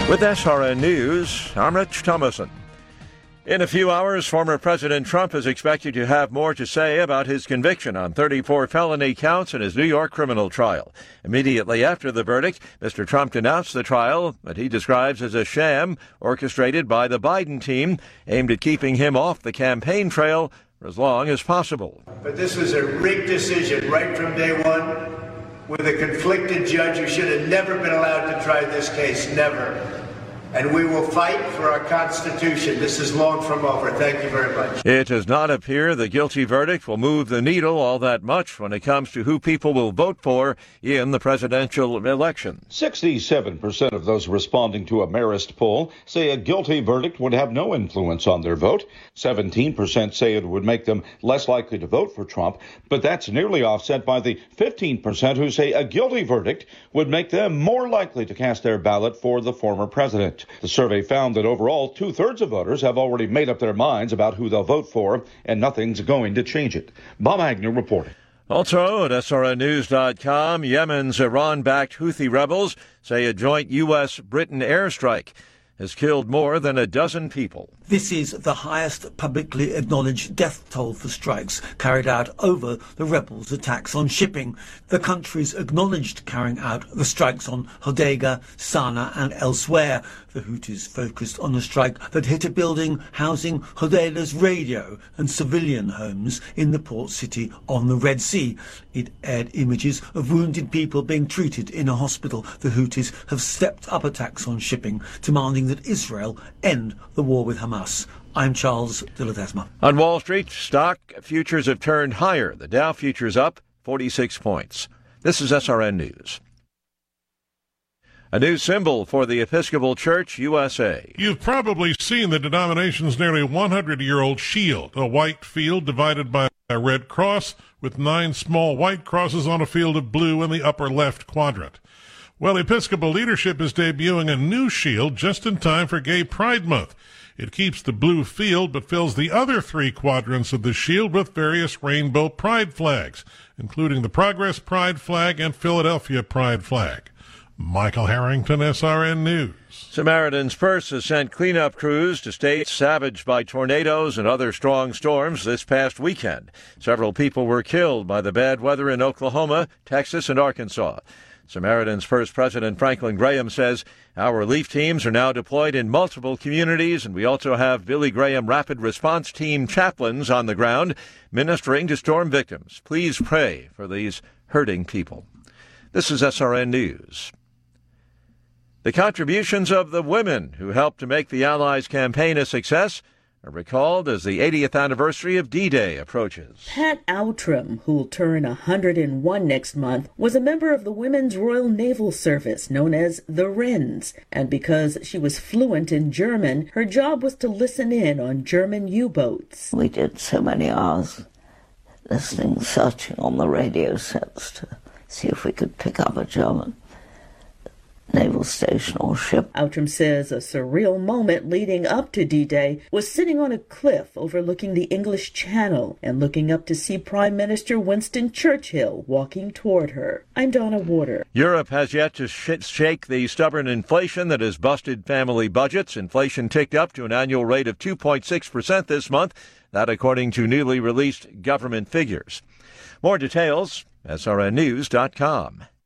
With SRN News, I'm Rich Thomason. In a few hours, former President Trump is expected to have more to say about his conviction on 34 felony counts in his New York criminal trial. Immediately after the verdict, Mr. Trump denounced the trial that he describes as a sham orchestrated by the Biden team aimed at keeping him off the campaign trail for as long as possible. But this was a rigged decision right from day one with a conflicted judge who should have never been allowed to try this case, never. And we will fight for our Constitution. This is long from over. Thank you very much. It does not appear the guilty verdict will move the needle all that much when it comes to who people will vote for in the presidential election. 67% of those responding to a Marist poll say a guilty verdict would have no influence on their vote. 17% say it would make them less likely to vote for Trump. But that's nearly offset by the 15% who say a guilty verdict would make them more likely to cast their ballot for the former president. The survey found that overall, 2/3 of voters have already made up their minds about who they'll vote for, and nothing's going to change it. Bob Agnew reporting. Also at SRNnews.com, Yemen's Iran-backed Houthi rebels say a joint U.S.-Britain airstrike has killed more than a dozen people. This is the highest publicly acknowledged death toll for strikes carried out over the rebels' attacks on shipping. The countries acknowledged carrying out the strikes on Hodeidah, Sana'a and elsewhere. The Houthis focused on a strike that hit a building housing Hodeidah's radio and civilian homes in the port city on the Red Sea. It aired images of wounded people being treated in a hospital. The Houthis have stepped up attacks on shipping, demanding that Israel end the war with Hamas. I'm Charles de Ledesma. On Wall Street, stock futures have turned higher. The Dow futures up 46 points. This is SRN News. A new symbol for the Episcopal Church USA. You've probably seen the denomination's nearly 100-year-old shield, a white field divided by a red cross with 9 small white crosses on a field of blue in the upper left quadrant. Well, Episcopal leadership is debuting a new shield just in time for Gay Pride Month. It keeps the blue field but fills the other 3 quadrants of the shield with various rainbow pride flags, including the Progress Pride flag and Philadelphia Pride flag. Michael Harrington, SRN News. Samaritan's Purse has sent cleanup crews to states savaged by tornadoes and other strong storms this past weekend. Several people were killed by the bad weather in Oklahoma, Texas, and Arkansas. Samaritan's Purse President Franklin Graham says our relief teams are now deployed in multiple communities, and we also have Billy Graham Rapid Response Team chaplains on the ground ministering to storm victims. Please pray for these hurting people. This is SRN News. The contributions of the women who helped to make the Allies' campaign a success are recalled as the 80th anniversary of D-Day approaches. Pat Outram, who'll turn 101 next month, was a member of the Women's Royal Naval Service, known as the Wrens. And because she was fluent in German, her job was to listen in on German U-boats. We did so many hours listening, searching on the radio sets to see if we could pick up a German naval station or ship. Outram says a surreal moment leading up to D-Day was sitting on a cliff overlooking the English Channel and looking up to see Prime Minister Winston Churchill walking toward her. I'm Donna Warder. Europe has yet to shake the stubborn inflation that has busted family budgets. Inflation ticked up to an annual rate of 2.6% this month, that according to newly released government figures. More details, srnnews.com.